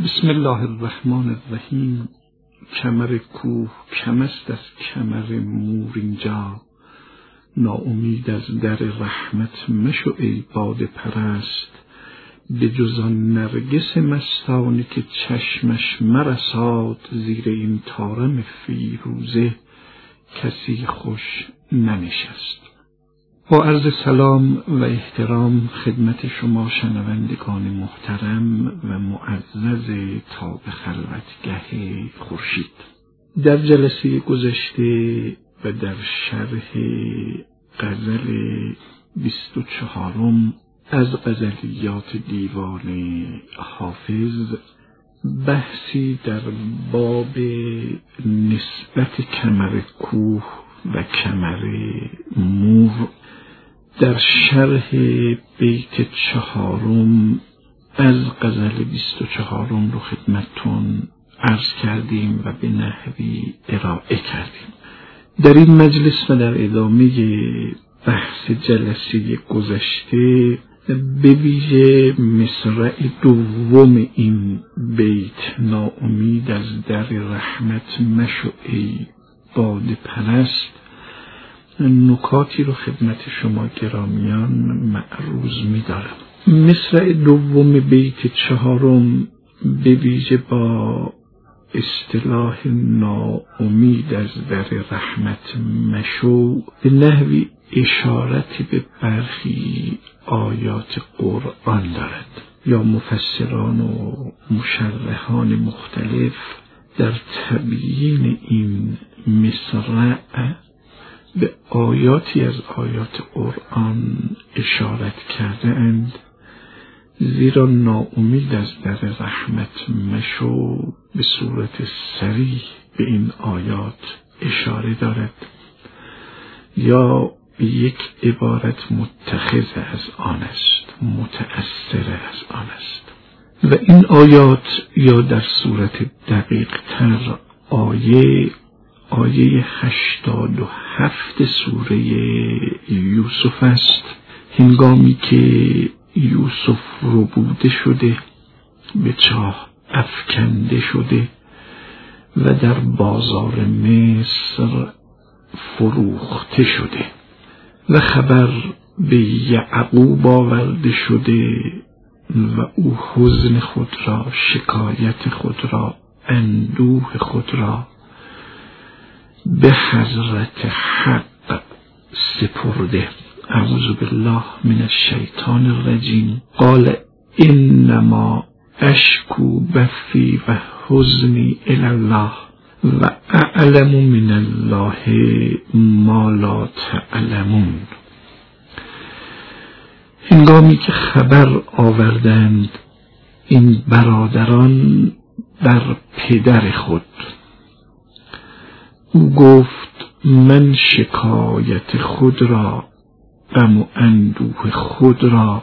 بسم الله الرحمن الرحیم. کمر کوه کم است از کمر مور اینجا، ناامید از در رحمت مشو ای باده پرست. به جز آن نرگس مستانه که چشمش مرساد، زیر این طارم فیروزه کسی خوش ننشست. با عرض سلام و احترام خدمت شما شنوندگان محترم و معزز تاب خلوتگه خورشید. در جلسه گذشته و در شرح غزل 24 از غزلیات دیوان حافظ بحثی در باب نسبت کمر کوه و کمر مور در شرح بیت 4 از غزل 24 رو خدمتتون عرض کردیم و به نحوی ارائه کردیم. در این مجلس و در ادامه بحث جلسه گذشته به ویژه مصرع دوم این بیت، ناامید از در رحمت مشو ای باده پرست، نکاتی رو خدمت شما گرامیان معروض می‌دارم. مصرع دوم بیت 4 به ویژه با اصطلاح ناامید از در رحمت مشو به نحوی اشارت به برخی آیات قرآن دارد، یا مفسران و مشرحان مختلف در تبیین این مصرع به آیاتی از آیات قرآن اشارت کرده اند، زیرا ناامید از در رحمت مشو به صورت صریح به این آیات اشاره دارد یا به یک عبارت متخذ از آن است، متأثر از آن است. و این آیات یا در صورت دقیق تر آیه 87 سوره یوسف است، هنگامی که یوسف ربوده شده، به چاه افکنده شده و در بازار مصر فروخته شده و خبر به یعقوب آورده شده و او حزن خود را، شکایت خود را، اندوه خود را به حضرت حق سپرده. اعوذ بالله من الشیطان الرجیم. قال انما اشکو بثی و حزنی الی الله و اعلم من الله ما لا تعلمون. هنگامی که خبر آوردند این برادران بر پدر خود، او گفت من شکایت خود را، غم و اندوه خود را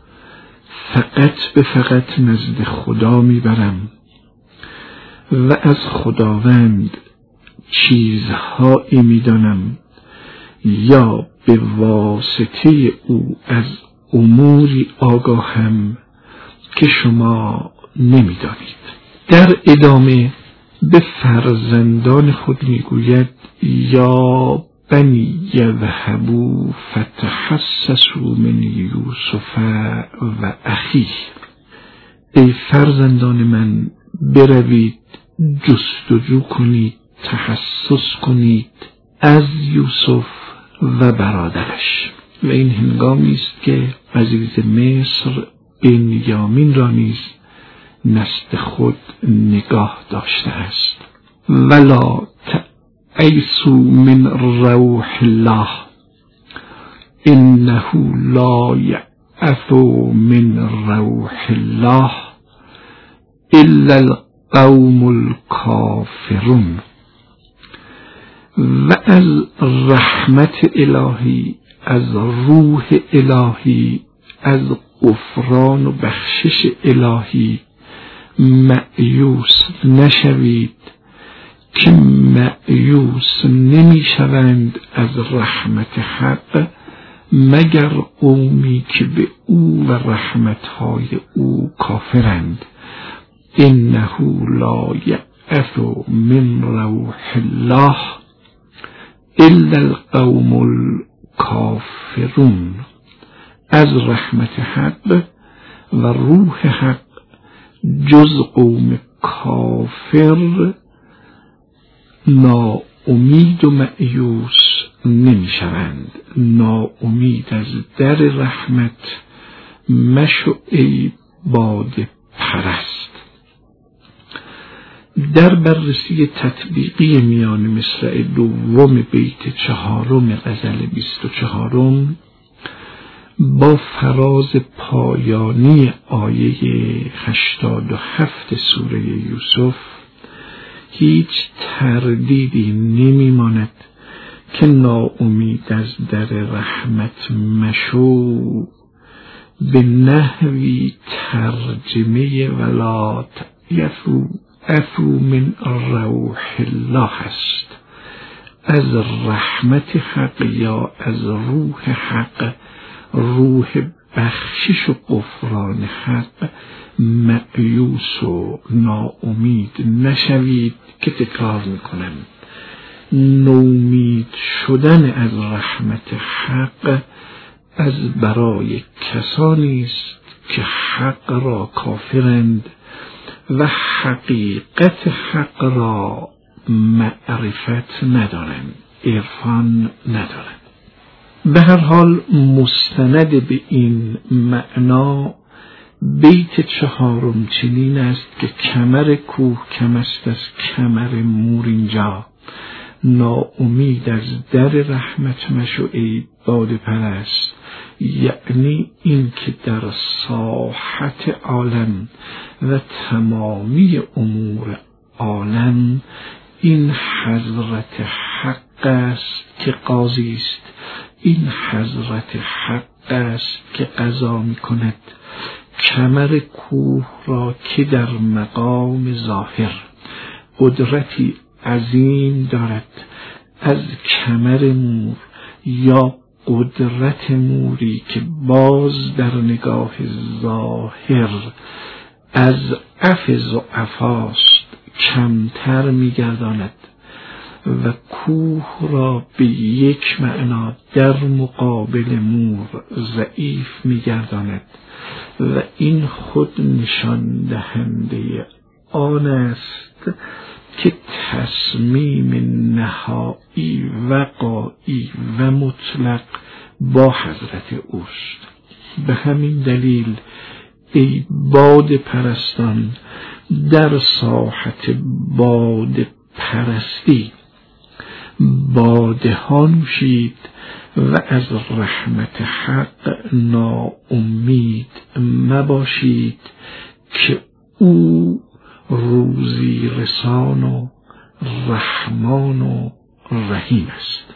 فقط نزد خدا میبرم و از خداوند چیزهایی میدانم، یا به واسطه او از اموری آگاهم که شما نمیدانید. در ادامه به فرزندان خود میگوید یا بنی یذهبوا فتحسسوا من یوسف و اخیه، ای فرزندان من بروید جستجو کنید، تحسس کنید از یوسف و برادرش. و این هنگامی است که عزیز مصر بنیامین را نیز نزد خود نگاه داشته است. ولا تعیسوا من روح الله انه لا یعث من روح الله الا القوم الکافرون. و از رحمت الهی، از روح الهی، از غفران و بخشش الهی مأیوس نشوید، که مأیوس نمی شوند از رحمت حق مگر قومی که به او و رحمتهای او کافرند. انه لا یأس من روح الله الا القوم الکافرون. از رحمت حق و روح حق جز قوم کافر ناامید و مأیوس نمی شوند. ناامید از در رحمت مشو ای باده پرست. در بررسی تطبیقی میان مصرع دوم بیت 4 غزل 24 با فراز پایانی آیه 87 سوره یوسف هیچ تردیدی نمی ماند که ناامید از در رحمت مشو به نحوی ترجمه ولا یأسوا من روح الله است. از رحمت حق یا از روح حق، روح بخشش و غفران حق، مأیوس و ناامید نشوید. که تکرار میکنم، نومید شدن از رحمت حق از برای کسانی است که حق را کافرند و حقیقت حق را معرفت ندارند، عرفان ندارند. به هر حال مستند به این معنا بیت 4 چنین است که کمر کوه کم است از کمر مور اینجا. ناامید از در رحمت مشو ای باده پرست، یعنی این که در ساحت عالم و تمامی امور عالم این حضرت حق است که قاضی است، این حضرت حق است که قضا می کند. کمر کوه را که در مقام ظاهر قدرتی عظیم دارد، از کمر مور یا قدرت موری که باز در نگاه ظاهر از عفز و عفاست کمتر می‌گرداند و کوه را به یک معنا در مقابل مور ضعیف می‌گرداند و این خود نشان دهنده آن است که تصمیم نهایی وقایی و مطلق با حضرت اوست. به همین دلیل ای باد پرستان در ساحت باد پرستی باده ها نوشید و از رحمت حق ناامید مباشید که او روزی رسان و رحمان و رحیم است.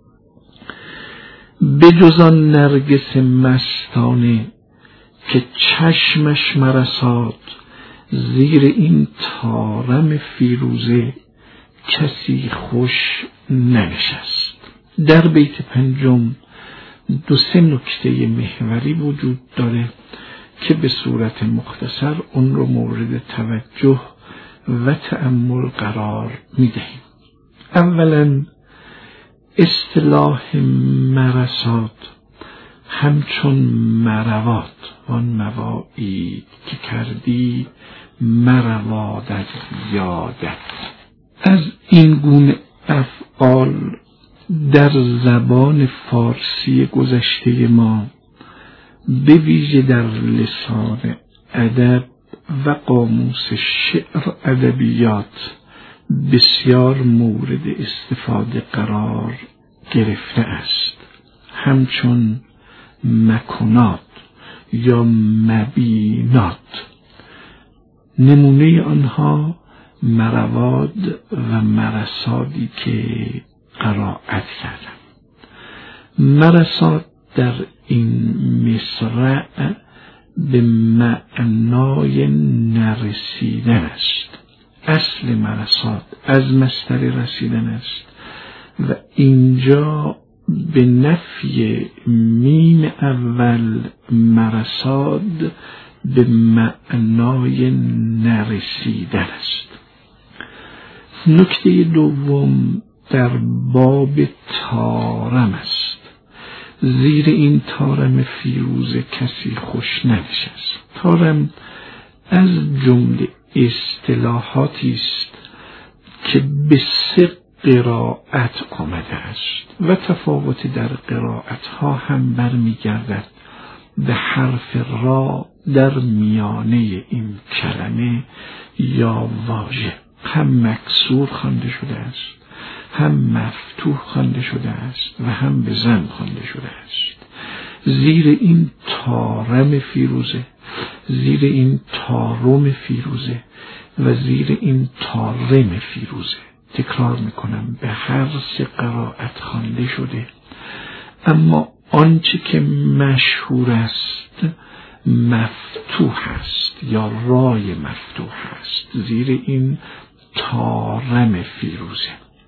به جز آن نرگس مستانه که چشمش مرساد، زیر این طارم فیروزه کسی خوش ننشست. در بیت 5 2-3 نکته محوری وجود داره که به صورت مختصر اون رو مورد توجه و تأمل قرار میدهیم. اولا اصطلاح مرساد همچون مرواد، آن موایی که کردی مروادت یادت. از این گونه افعال در زبان فارسی گذشته ما به ویژه در لسان ادب و قاموس شعر ادبیات بسیار مورد استفاده قرار گرفته است، همچون مکنات یا مبینات. نمونه آنها مرواد و مرسادی که قرائت کردم. مرساد در این مصرع به معنای نرسیدن است. اصل مرساد از مصدر رسیدن است و اینجا به نفی میم اول مرساد به معنای نرسیدن است. نکته دوم در باب طارم است. زیر این طارم فیروزه کسی خوش ننشست. طارم از جمله اصطلاحاتی است که به 3 قرائت آمده است و تفاوت در قرائت ها هم برمیگردد به حرف را در میانه این کلمه یا واژه. هم مکسور خوانده شده است، هم مفتوح خوانده شده است و هم به ضم خوانده شده است. زیر این طارم فیروزه، زیر این طارم فیروزه و زیر این طارم فیروزه، تکرار میکنم، به هر 3 قرائت خوانده شده، اما آنچه که مشهور است مفتوح است یا رای مفتوح است زیر این طارم فیروزه.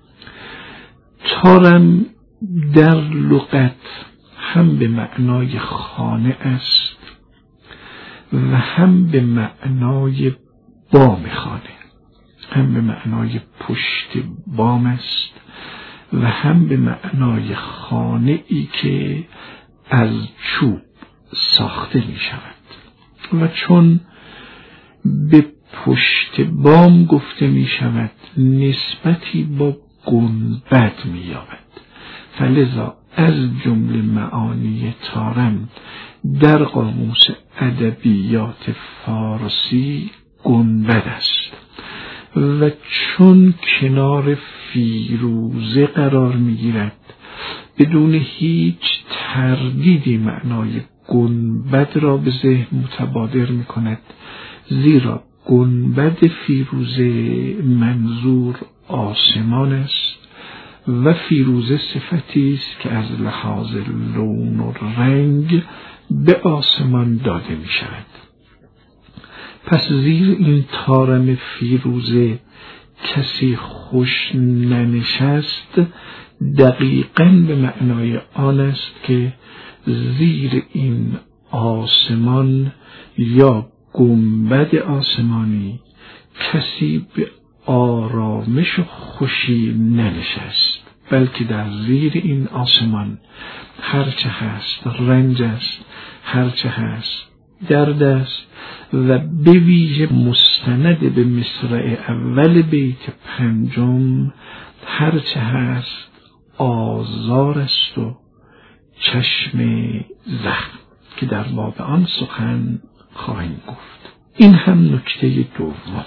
طارم در لغت هم به معنای خانه است و هم به معنای بام خانه، هم به معنای پشت بام است و هم به معنای خانه ای که از چوب ساخته می شود و چون به پشت بام گفته می شود نسبتی با گنبد می یابد. فلذا از جمله معانی طارم در قاموس ادبیات فارسی گنبد است و چون کنار فیروزه قرار می گیرد بدون هیچ تردیدی معنای گنبد را به ذهن متبادر می کند، زیرا گنبد فیروزه منظور آسمان است و فیروزه صفتی است که از لحاظ لون و رنگ به آسمان داده می شود. پس زیر این طارم فیروزه کسی خوش ننشست دقیقاً به معنای آن است که زیر این آسمان یا گنبد آسمانی کسی به آرامش و خوشی ننشست، بلکه در زیر این آسمان هرچه هست رنج است، هرچه هست درد است و به ویژه مستند به مصرع اول بیت 5 هرچه هست آزار است و چشم زخم که در باب آن سخن خواهیم گفت. این هم نکته دوم.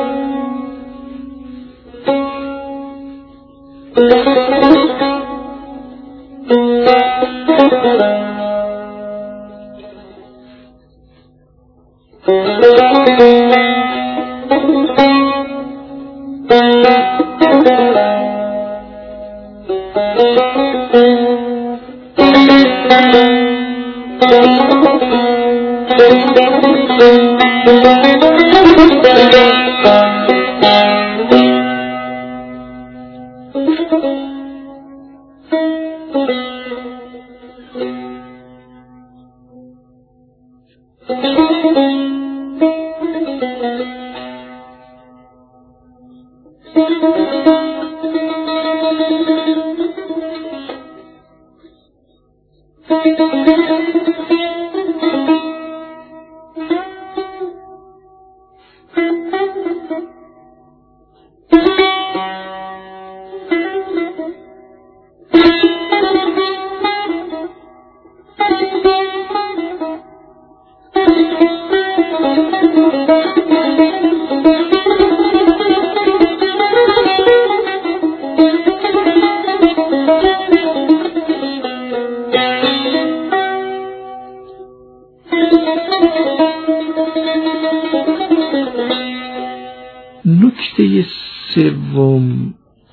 نکته سوم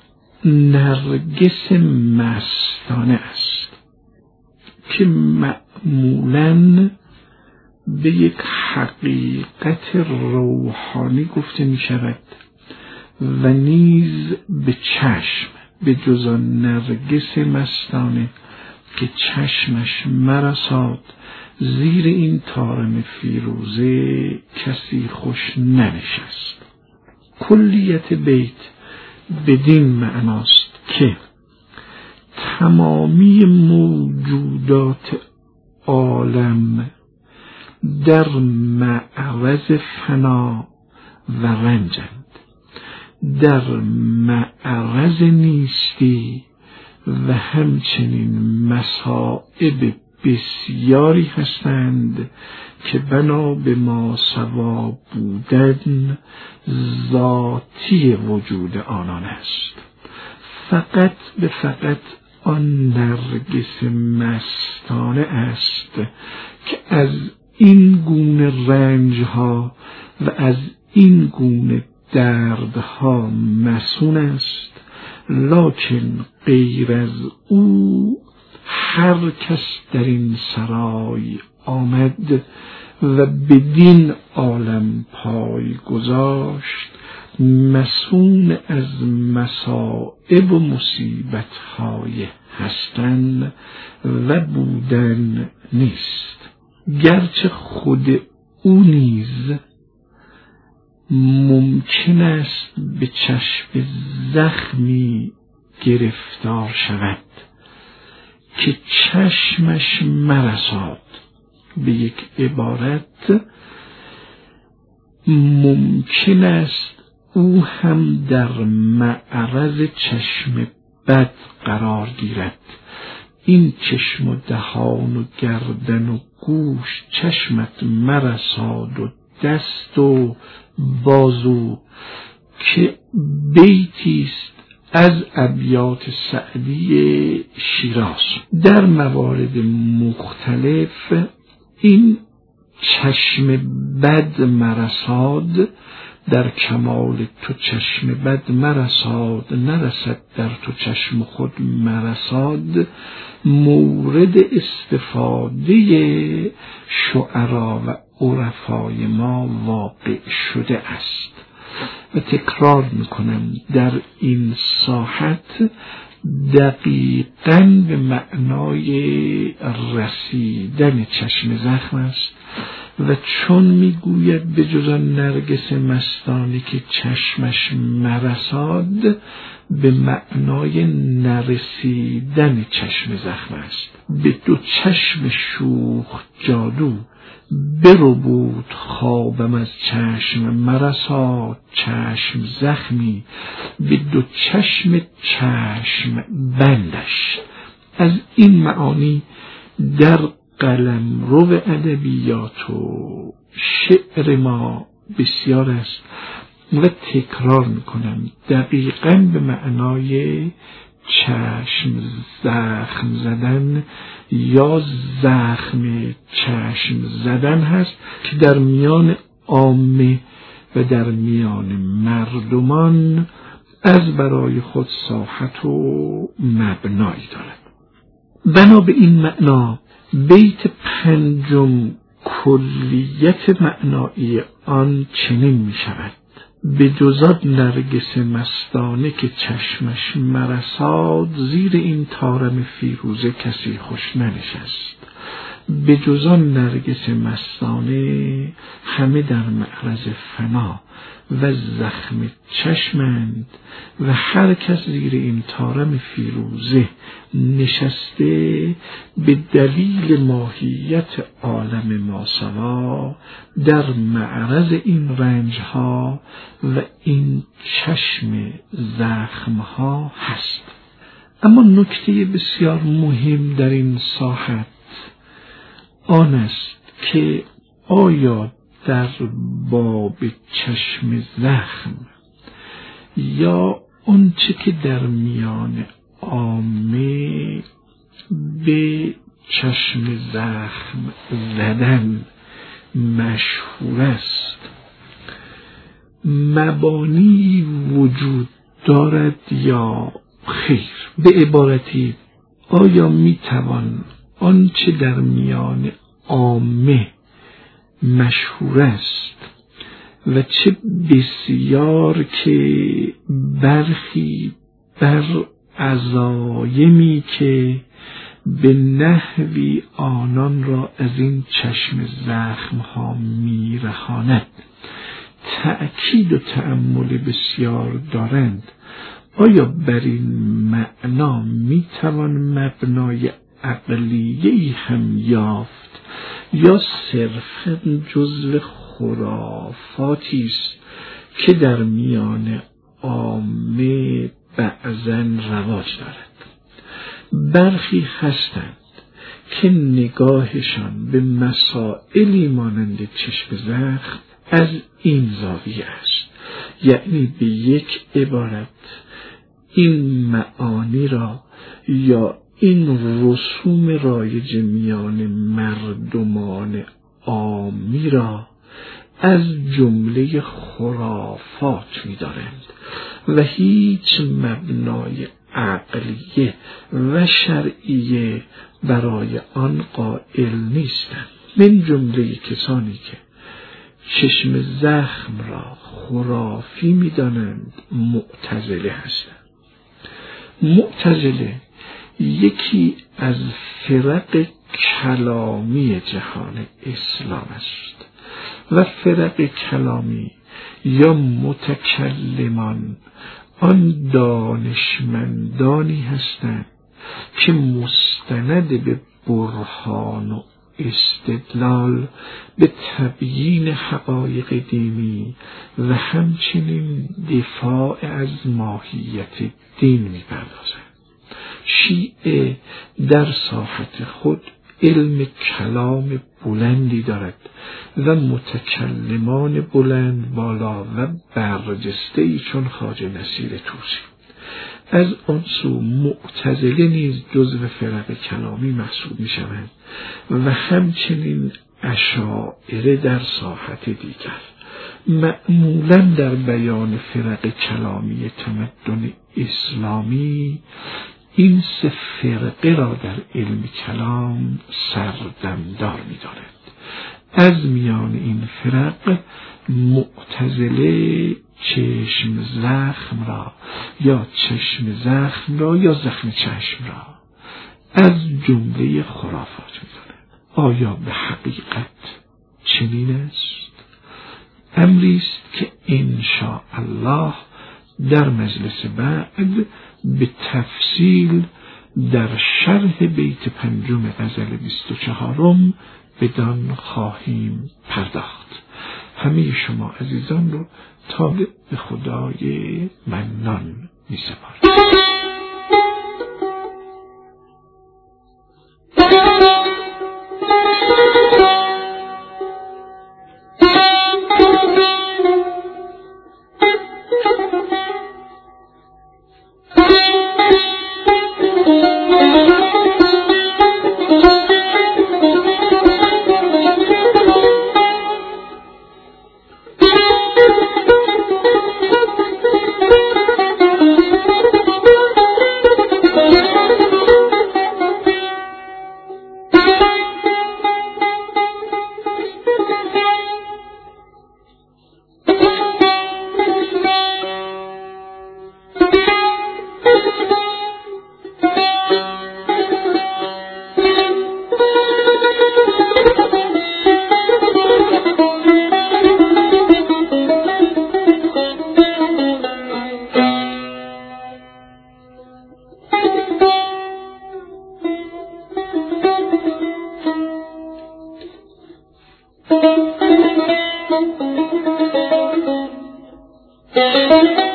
نرگس مستانه است که معمولاً به یک حقیقت روحانی گفته می شود و نیز به چشم به جز آن نرگس مستانه که چشمش مرساد، زیر این طارم فیروزه کسی خوش ننشست. کلیت بیت بدین معناست که تمامی موجودات عالم در معرض فنا و رنجند، در معرض نیستی و همچنین مصائب بسیاری هستند که بنا به ماسوا بودن ذاتی وجود آنان است. فقط به فقط آن نرگس مستانه است که از این گونه رنجها و از این گونه دردها مسون است، لکن غیر از او هر کس در این سرای آمد و بدین عالم پای گذاشت مسون از مصائب و مصیبت‌های هستن و بودن نیست، گرچه خود او نیز ممکن است به چشم زخمی گرفتار شود که چشمش مرساد. به یک عبارت ممکن است او هم در معرض چشم بد قرار گیرد. این چشم و دهان و گردن و گوش چشمت مرساد و دست و بازو، که بیتیست از ابیات سعدی شیراز. در موارد مختلف این چشم بد مرساد در کمال تو چشم بد مرساد، نرسد در تو چشم خود مرساد، مورد استفاده شعرا و عرفای ما واقع شده است. و تکرار میکنم در این ساحت دقیقاً به معنای رسیدن چشم زخم است و چون میگوید به جز آن نرگس مستانه که چشمش مرساد، به معنای نرسیدن چشم زخم است. به دو چشم شوخ جادو برو بود خوابم از چشم مرساد، چشم زخمی به دو چشم چشم بندش. از این معانی در قلمرو ادبیات و شعر ما بسیار است و تکرار میکنم دقیقاً به معنای چشم زخم زدن یا زخم چشم زدن هست که در میان عامه و در میان مردمان از برای خود ساحت و مبنایی دارد. بنا به این معنا بیت پنجم کلیت معنایی آن چنین می شود: به جزاد نرگس مستانه که چشمش مرساد، زیر این طارم فیروزه کسی خوش ننشست. به جزان نرگس مستانه همه در معرض فنا و زخم چشمند و هر کس زیر این طارم فیروزه نشسته به دلیل ماهیت عالم ماسوا در معرض این رنجها و این چشم زخمها هست. اما نکته بسیار مهم در این ساحت آن است که آیا در باب چشم زخم یا آنچه که در میان عامه به چشم زخم زدن مشهور است مبانی وجود دارد یا خیر؟ به عبارتی آیا میتوان آنچه در میان عامه مشهور است و چه بسیار که برخی بر عزایمی که به نحوی آنان را از این چشم زخمها میرهاند. تأکید و تأمل بسیار دارند. آیا بر این معنا میتوان مبنای عقلیه‌ای هم یافت یا صرفاً جزو خرافاتی است که در میان عامه بعضاً رواج دارد؟ برخی هستند که نگاهشان به مسائلی مانند چشم زخم از این زاویه است، یعنی به یک عبارت این معانی را یا این رسوم رایج میان مردمان عامی را از جمله خرافات می‌دانند و هیچ مبنای عقلیه و شرعیه برای آن قائل نیستند. من جمله کسانی که چشم زخم را خرافی می‌دانند معتزله هستند. معتزله یکی از فرق کلامی جهان اسلام است و فرق کلامی یا متکلمان آن دانشمندانی هستند که مستند به برهان و استدلال به تبیین حقایق دینی و همچنین دفاع از ماهیت دین می‌پردازند. شیعه در ساحت خود علم کلام بلندی دارد و متکلمان بلند بالا و برجسته‌ای چون خواجه نصیر طوسی. از آن سو معتزله نیز جزو فرق کلامی محسوب می شوند و همچنین اشاعره در ساحت دیگر. معمولا در بیان فرق کلامی تمدن اسلامی این سه فرقه را در علم کلام سردمدار می دارد. از میان این فرق معتزله چشم زخم را یا زخم چشم را از جمله خرافات می دارد. آیا به حقیقت چنین است؟ امری است که انشاء الله در مجلس بعد به تفصیل در شرح بیت پنجم غزل 24 بدان خواهیم پرداخت. همه شما عزیزان رو تا به خدای منان می سپارم. Thank you.